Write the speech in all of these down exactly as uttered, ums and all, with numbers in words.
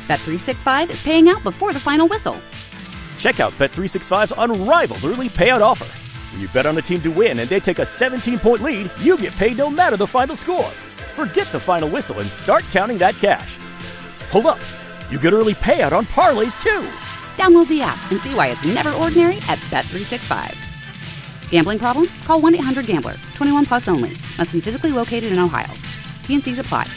Bet three sixty-five is paying out before the final whistle. Check out Bet three sixty-five's unrivaled early payout offer. When you bet on a team to win and they take a seventeen-point lead, you get paid no matter the final score. Forget the final whistle and start counting that cash. Hold up. You get early payout on parlays, too. Download the app and see why it's never ordinary at Bet three sixty-five. Gambling problem? Call one eight hundred gambler. twenty-one plus only. Must be physically located in Ohio. T N Cs apply.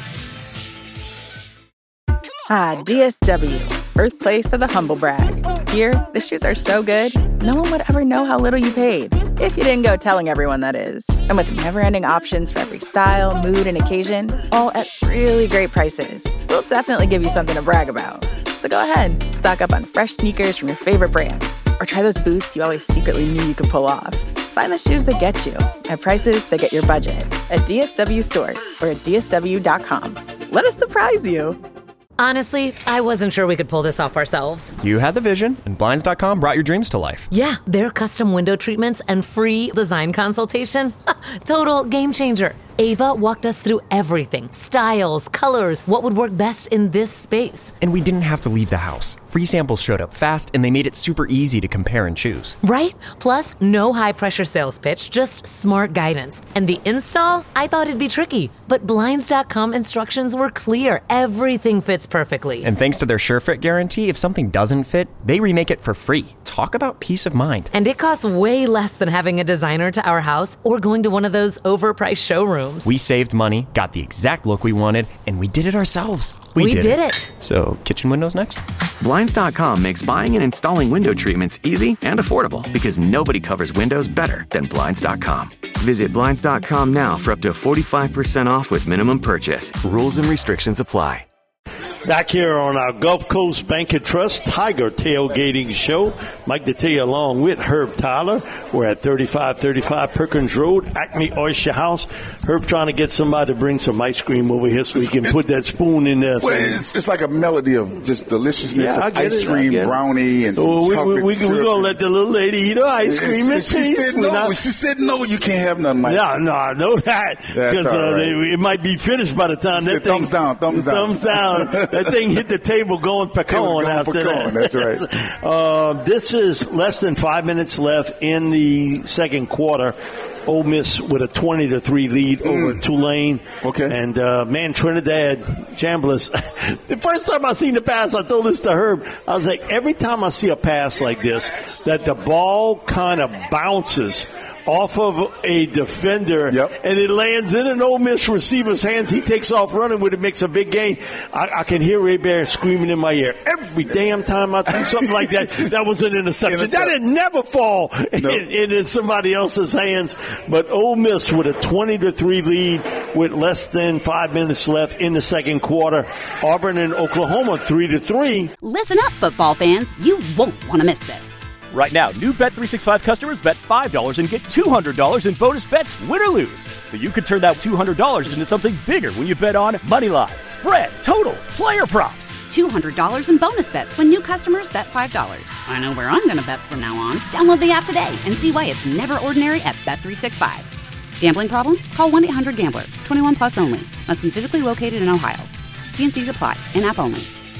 Ah, D S W, birthplace of the humble brag. Here, the shoes are so good, no one would ever know how little you paid. If you didn't go telling everyone, that is. And with never-ending options for every style, mood, and occasion, all at really great prices, we'll definitely give you something to brag about. So go ahead, stock up on fresh sneakers from your favorite brands, or try those boots you always secretly knew you could pull off. Find the shoes that get you at prices that get your budget at D S W stores or at D S W dot com. Let us surprise you. Honestly, I wasn't sure we could pull this off ourselves. You had the vision, and Blinds dot com brought your dreams to life. Yeah, their custom window treatments and free design consultation. Total game changer. Ava walked us through everything. Styles, colors, what would work best in this space. And we didn't have to leave the house. Free samples showed up fast, and they made it super easy to compare and choose. Right? Plus, no high-pressure sales pitch, just smart guidance. And the install? I thought it'd be tricky. But Blinds dot com instructions were clear. Everything fits perfectly. And thanks to their SureFit guarantee, if something doesn't fit, they remake it for free. Talk about peace of mind. And it costs way less than having a designer to our house or going to one of those overpriced showrooms. We saved money, got the exact look we wanted, and we did it ourselves. We, we did, did it. it. So, kitchen windows next? Blinds dot com makes buying and installing window treatments easy and affordable because nobody covers windows better than Blinds dot com. Visit Blinds dot com now for up to forty-five percent off with minimum purchase. Rules and restrictions apply. Back here on our Gulf Coast Bank and Trust Tiger Tailgating Show. Mike Detillier along with Herb Tyler. We're at thirty-five thirty-five Perkins Road, Acme Oyster House. Herb trying to get somebody to bring some ice cream over here so he can put that spoon in there. Well, it's, it's like a melody of just deliciousness yeah, of ice it, cream, brownie, and some oh, chocolate we, we, we, We're going to let the little lady eat her ice cream in she peace. Said no. Not, she said no, you can't have nothing, Mike. Yeah, no, I know that. Because uh, right. it might be finished by the time she that thing. Thumbs down, thumbs down. Thumbs down. That thing hit the table going pecan after pecan, that. That's right. uh, this is less than five minutes left in the second quarter. Ole Miss with a twenty to three lead mm. over Tulane. Okay. And, uh, man, Trinidad Chambliss. The first time I seen the pass, I told this to Herb. I was like, every time I see a pass like this, that the ball kind of bounces off of a defender, yep. and it lands in an Ole Miss receiver's hands. He takes off running with it, makes a big gain. I, I can hear Ray Bear screaming in my ear every damn time I do something like that. That was an interception. Intercept. That would never fall no. in, in somebody else's hands. But Ole Miss with a twenty to three lead with less than five minutes left in the second quarter. Auburn and Oklahoma three to three. Listen up, football fans. You won't want to miss this. Right now, new Bet three sixty-five customers bet five dollars and get two hundred dollars in bonus bets, win or lose. So you could turn that two hundred dollars into something bigger when you bet on money line, spread, totals, player props. two hundred dollars in bonus bets when new customers bet five dollars. I know where I'm going to bet from now on. Download the app today and see why it's never ordinary at Bet three sixty-five. Gambling problem? Call one eight hundred gambler. twenty-one plus only. Must be physically located in Ohio. T N Cs apply. In-app only.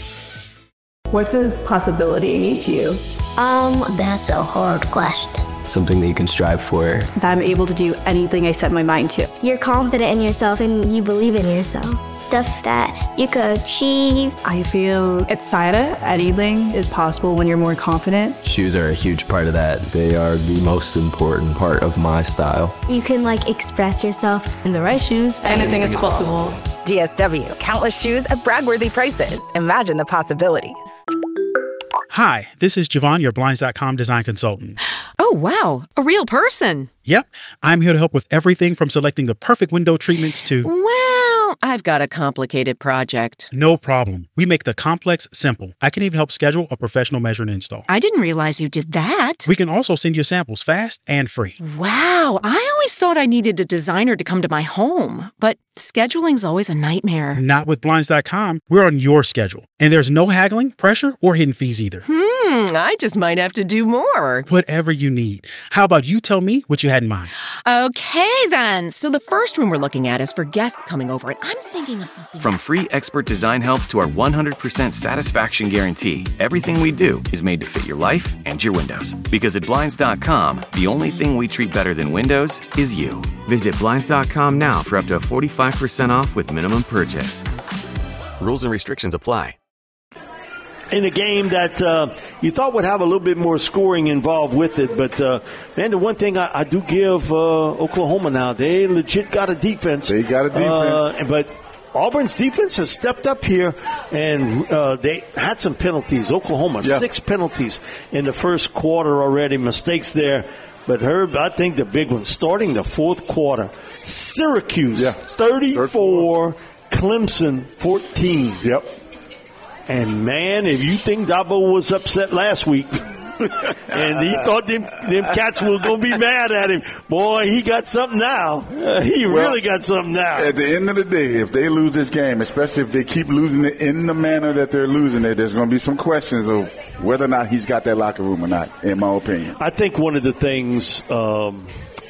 What does possibility mean to you? Um, that's a hard question. Something that you can strive for. That I'm able to do anything I set my mind to. You're confident in yourself and you believe in yourself. Stuff that you could achieve. I feel excited. Anything is possible when you're more confident. Shoes are a huge part of that. They are the most important part of my style. You can like express yourself. In the right shoes, anything is possible. D S W, countless shoes at brag-worthy prices. Imagine the possibilities. Hi, this is Javon, your Blinds dot com design consultant. Oh, wow. A real person. Yep. I'm here to help with everything from selecting the perfect window treatments to... Well, I've got a complicated project. No problem. We make the complex simple. I can even help schedule a professional measure and install. I didn't realize you did that. We can also send you samples fast and free. Wow. I always thought I needed a designer to come to my home, but scheduling's always a nightmare. Not with Blinds dot com. We're on your schedule. And there's no haggling, pressure, or hidden fees either. Hmm. Hmm, I just might have to do more. Whatever you need. How about you tell me what you had in mind? Okay, then. So the first room we're looking at is for guests coming over, and I'm thinking of something. From free expert design help to our one hundred percent satisfaction guarantee, everything we do is made to fit your life and your windows. Because at Blinds dot com, the only thing we treat better than windows is you. Visit Blinds dot com now for up to forty-five percent off with minimum purchase. Rules and restrictions apply. In a game that uh, you thought would have a little bit more scoring involved with it. But, uh, man, the one thing I, I do give uh, Oklahoma now, they legit got a defense. They got a defense. Uh, but Auburn's defense has stepped up here, and uh, they had some penalties. Oklahoma, yeah. six penalties in the first quarter already, mistakes there. But, Herb, I think the big one, starting the fourth quarter, Syracuse yeah. thirty-four, Clemson fourteen. Yep. And, man, if you think Dabo was upset last week and he thought them, them cats were going to be mad at him, boy, he got something now. Uh, he well, really got something now. At the end of the day, if they lose this game, especially if they keep losing it in the manner that they're losing it, there's going to be some questions of whether or not he's got that locker room or not, in my opinion. I think one of the things, um,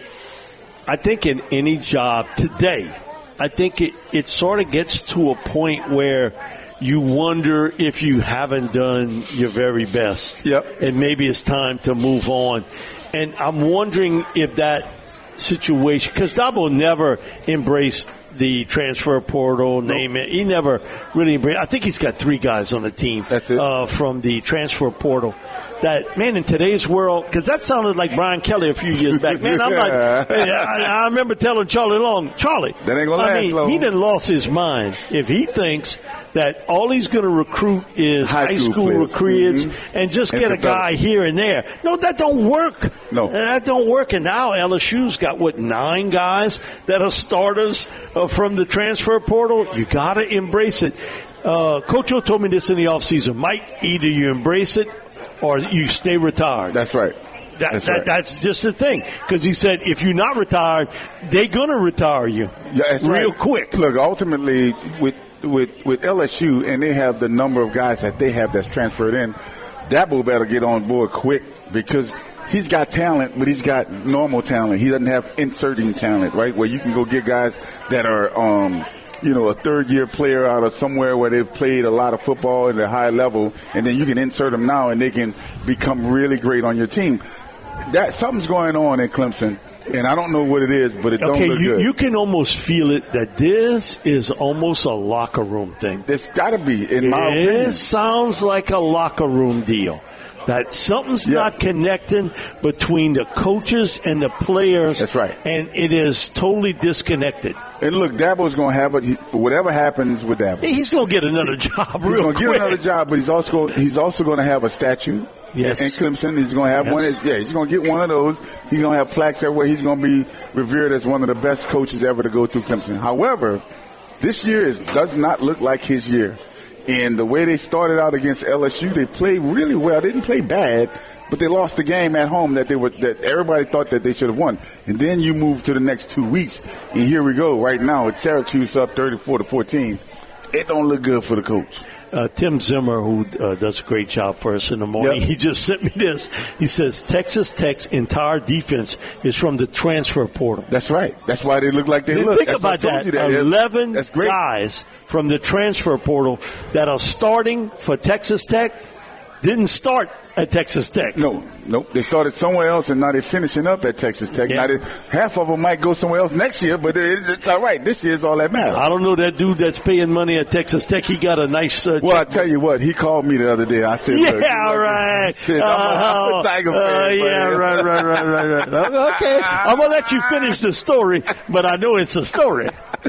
I think in any job today, I think it, it sort of gets to a point where you wonder if you haven't done your very best. Yep. And maybe it's time to move on. And I'm wondering if that situation, because Dabo never embraced the transfer portal, nope. name it. He never really embraced. I think he's got three guys on the team. That's it. Uh, from the transfer portal. That, man, in today's world, because that sounded like Brian Kelly a few years back. Man, I'm like, I, I remember telling Charlie Long, Charlie, that ain't gonna I last mean, long. He done lost his mind if he thinks that all he's going to recruit is high, high school, school recruits mm-hmm. and just and get a guy here and there. No, that don't work. No. That don't work. And now L S U's got, what, nine guys that are starters uh, from the transfer portal? You got to embrace it. Uh, Coach O told me this in the offseason. Mike, either you embrace it or you stay retired. That's right. That, that's, that, right. that's just the thing. Because he said if you're not retired, they're going to retire you yeah, that's real right. quick. Look, ultimately, with, with, with L S U, and they have the number of guys that they have that's transferred in, Dabo better get on board quick because he's got talent, but he's got normal talent. He doesn't have inserting talent, right, where you can go get guys that are um, – you know, a third-year player out of somewhere where they've played a lot of football at a high level, and then you can insert them now, and they can become really great on your team. That something's going on in Clemson, and I don't know what it is, but it okay, don't look you, good. you can almost feel it that this is almost a locker room thing. It's got to be, in my it opinion. It sounds like a locker room deal. That something's yeah. not connecting between the coaches and the players. That's right. And it is totally disconnected. And look, Dabo's going to have it. He, whatever happens with Dabo, he's going to get another job. He's going to get another job, but he's also he's also going to have a statue. Yes. In Clemson, he's going to have yes. one. Yeah, he's going to get one of those. He's going to have plaques everywhere. He's going to be revered as one of the best coaches ever to go through Clemson. However, this year is does not look like his year. And the way they started out against L S U, they played really well. They didn't play bad, but they lost the game at home that they were that everybody thought that they should have won. And then you move to the next two weeks, and here we go. Right now, it's Syracuse up thirty-four to fourteen. It don't look good for the coach. Uh, Tim Zimmer, who uh, does a great job for us in the morning, yep. he just sent me this. He says Texas Tech's entire defense is from the transfer portal. That's right. That's why they look like they look. Think That's about that. that. eleven That's great. guys from the transfer portal that are starting for Texas Tech didn't start at Texas Tech. No, nope. They started somewhere else, and now they're finishing up at Texas Tech. Yeah. Now they, half of them might go somewhere else next year, but it, it's all right. This year's all that matters. I don't know that dude that's paying money at Texas Tech. He got a nice. Uh, well, I tell you what, he called me the other day. I said, "Yeah, look, right. I said, I'm, a, I'm a Tiger fan." Uh, yeah, right, right, right, right, right. Okay, I'm gonna let you finish the story, but I know it's a story.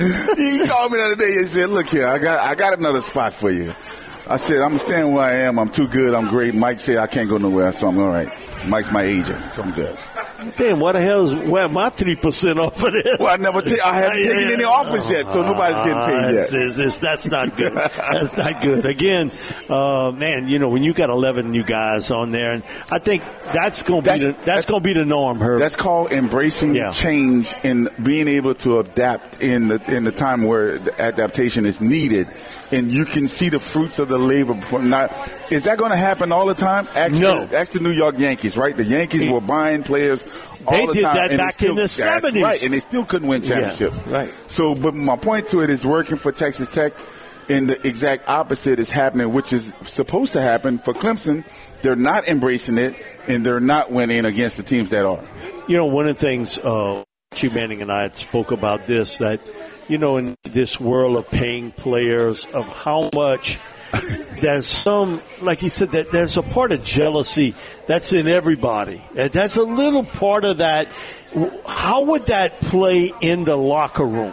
He called me the other day and said, "Look here, I got, I got another spot for you." I said, I'm staying where I am. I'm too good. I'm great. Mike said I can't go nowhere, so I'm all right. Mike's my agent, so I'm good. Damn, what the hell is where my three percent off of this? Well, I never ta- I haven't taken any offers yet, so nobody's getting paid yet. It's, it's, it's, that's not good. That's not good. Again, uh, man, you know, when you got eleven new guys on there, and I think that's going to be the, that's, that's going to be the norm, Herb. That's called embracing yeah. change and being able to adapt in the in the time where the adaptation is needed. and you can see the fruits of the labor. Before. Now, is that going to happen all the time? Ask no. The, ask the New York Yankees, right? The Yankees it, were buying players all they the did time. They did that and back still, in the seventies. Right, and they still couldn't win championships. Yeah, right. So, but my point to it is working for Texas Tech, and the exact opposite is happening, which is supposed to happen for Clemson. They're not embracing it, and they're not winning against the teams that are. You know, one of the things uh, Chief Manning and I had spoke about this, that, you know, in this world of paying players, of how much there's some, like he said, that there's a part of jealousy that's in everybody. And that's a little part of that. How would that play in the locker room?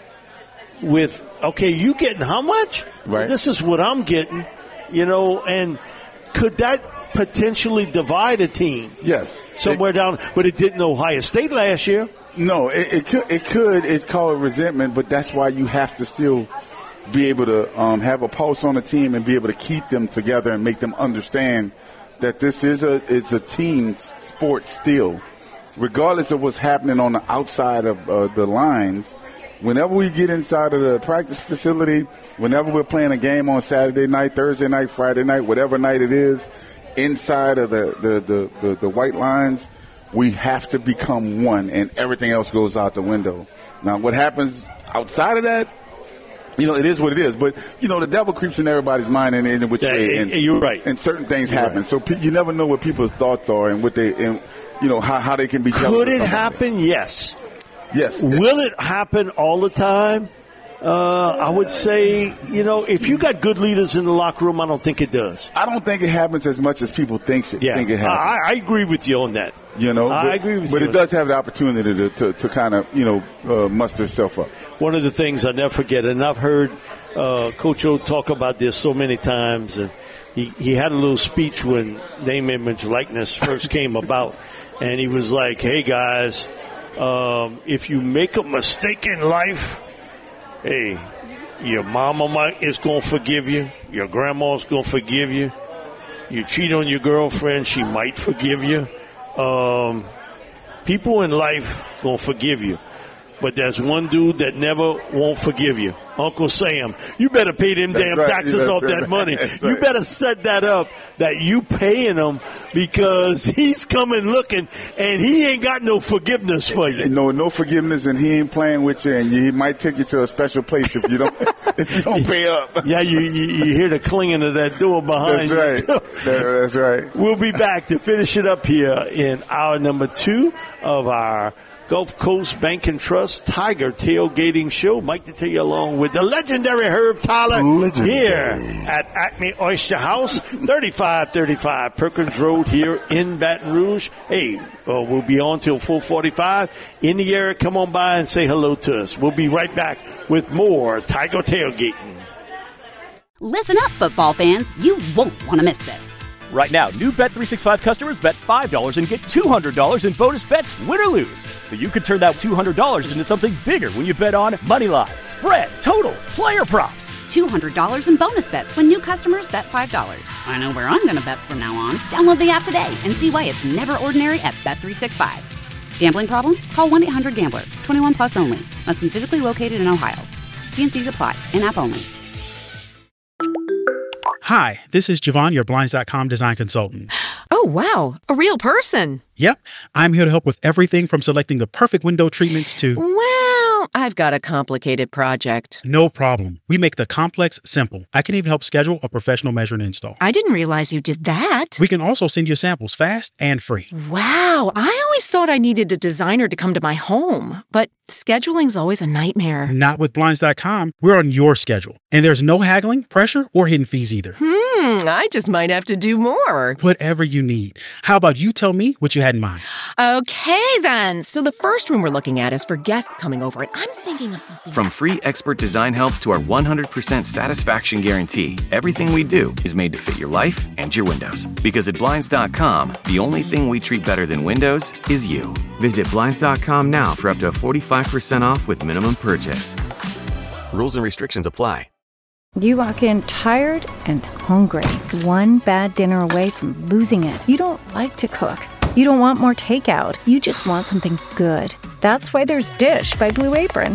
With, okay, you getting how much? Right. This is what I'm getting, you know, and could that potentially divide a team? Yes. Somewhere it, down, but it didn't Ohio State last year. No, it, it could. It could. It's called resentment, but that's why you have to still be able to um, have a pulse on the team and be able to keep them together and make them understand that this is a it's a team sport still, regardless of what's happening on the outside of uh, the lines. Whenever we get inside of the practice facility, whenever we're playing a game on Saturday night, Thursday night, Friday night, whatever night it is, inside of the, the, the, the, the white lines, we have to become one, and everything else goes out the window. Now, what happens outside of that, you know, it is what it is. But, you know, the devil creeps in everybody's mind in, in which yeah, way. And, you're right. And certain things you're happen. Right. So pe- you never know what people's thoughts are and what they, and, you know, how, how they can be jealous. Could it happen? Yes. Yes. Will it happen all the time? Uh, I would say, you know, if you got good leaders in the locker room, I don't think it does. I don't think it happens as much as people thinks it, yeah. think it happens. I, I agree with you on that. You know, I but, agree with but you. But it does have the opportunity to, to, to kind of, you know, uh, muster itself up. One of the things I never forget, and I've heard uh, Coach O talk about this so many times, and he, he had a little speech when name, image, likeness first came about, and he was like, hey, guys, um, if you make a mistake in life, hey, your mama might is going to forgive you. Your grandma's going to forgive you. You cheat on your girlfriend, she might forgive you. Um, people in life going to forgive you. But there's one dude that never won't forgive you. Uncle Sam. You better pay them That's damn right. taxes That's off right. that money. That's You right. better set that up that you paying him because he's coming looking and he ain't got no forgiveness for you. No, no forgiveness, and he ain't playing with you, and he might take you to a special place if you don't if you don't pay up. Yeah, you, you, you hear the clinging of that door behind That's right. you. Too. That, that's right. We'll be back to finish it up here in hour number two of our Gulf Coast Bank and Trust Tiger Tailgating Show. Mike to tell you along with the legendary Herb Tyler legendary. here at Acme Oyster House, thirty-five thirty-five Perkins Road here in Baton Rouge. Hey, uh, we'll be on till four forty-five. In the area, come on by and say hello to us. We'll be right back with more Tiger Tailgating. Listen up, football fans. You won't want to miss this. Right now, new Bet three sixty-five customers bet five dollars and get two hundred dollars in bonus bets, win or lose. So you could turn that two hundred dollars into something bigger when you bet on moneyline, spread, totals, player props. two hundred dollars in bonus bets when new customers bet five dollars. I know where I'm going to bet from now on. Download the app today and see why it's never ordinary at Bet three sixty-five. Gambling problem? Call one eight hundred gambler. twenty-one plus only. Must be physically located in Ohio. T and C's apply. In-app only. Hi, this is Javon, your Blinds dot com design consultant. Oh, wow. A real person. Yep. I'm here to help with everything from selecting the perfect window treatments to... Well, I've got a complicated project. No problem. We make the complex simple. I can even help schedule a professional measure and install. I didn't realize you did that. We can also send you samples fast and free. Wow. I always thought I needed a designer to come to my home, but scheduling's always a nightmare. Not with Blinds dot com. We're on your schedule. And there's no haggling, pressure, or hidden fees either. Hmm, I just might have to do more. Whatever you need. How about you tell me what you had in mind? Okay, then. So the first room we're looking at is for guests coming over, and I'm thinking of something... From free expert design help to our one hundred percent satisfaction guarantee, everything we do is made to fit your life and your windows. Because at Blinds dot com, the only thing we treat better than windows is you. Visit Blinds dot com now for up to forty-five percent off with minimum purchase. Rules and restrictions apply. You walk in tired and hungry, one bad dinner away from losing it. You don't like to cook. You don't want more takeout. You just want something good. That's why there's Dish by Blue Apron.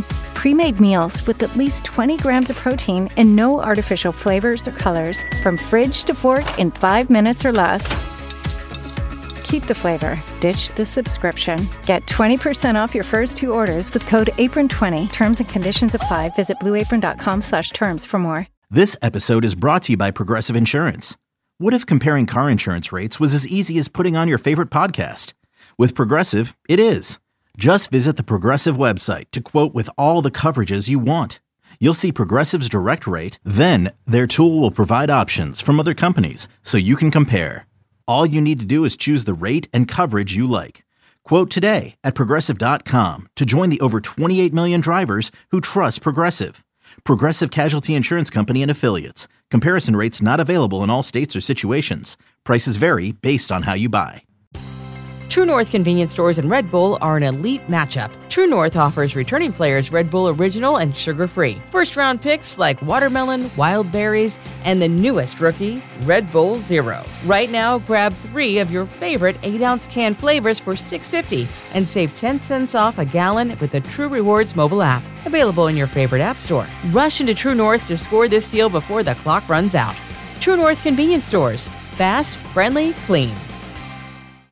pre-made meals with at least twenty grams of protein and no artificial flavors or colors, from fridge to fork in five minutes or less. Keep the flavor. Ditch the subscription. Get twenty percent off your first two orders with code apron twenty. Terms and conditions apply. Visit blueapron.com slash terms for more. This episode is brought to you by Progressive Insurance. What if comparing car insurance rates was as easy as putting on your favorite podcast? With Progressive, it is. Just visit the Progressive website to quote with all the coverages you want. You'll see Progressive's direct rate, then their tool will provide options from other companies so you can compare. All you need to do is choose the rate and coverage you like. Quote today at Progressive dot com to join the over twenty-eight million drivers who trust Progressive. Progressive Casualty Insurance Company and Affiliates. Comparison rates not available in all states or situations. Prices vary based on how you buy. True North convenience stores and Red Bull are an elite matchup. True North offers returning players Red Bull Original and sugar-free. First-round picks like watermelon, wild berries, and the newest rookie, Red Bull Zero. Right now, grab three of your favorite eight ounce can flavors for six dollars and fifty cents and save ten cents off a gallon with the True Rewards mobile app. Available in your favorite app store. Rush into True North to score this deal before the clock runs out. True North convenience stores. Fast, friendly, clean.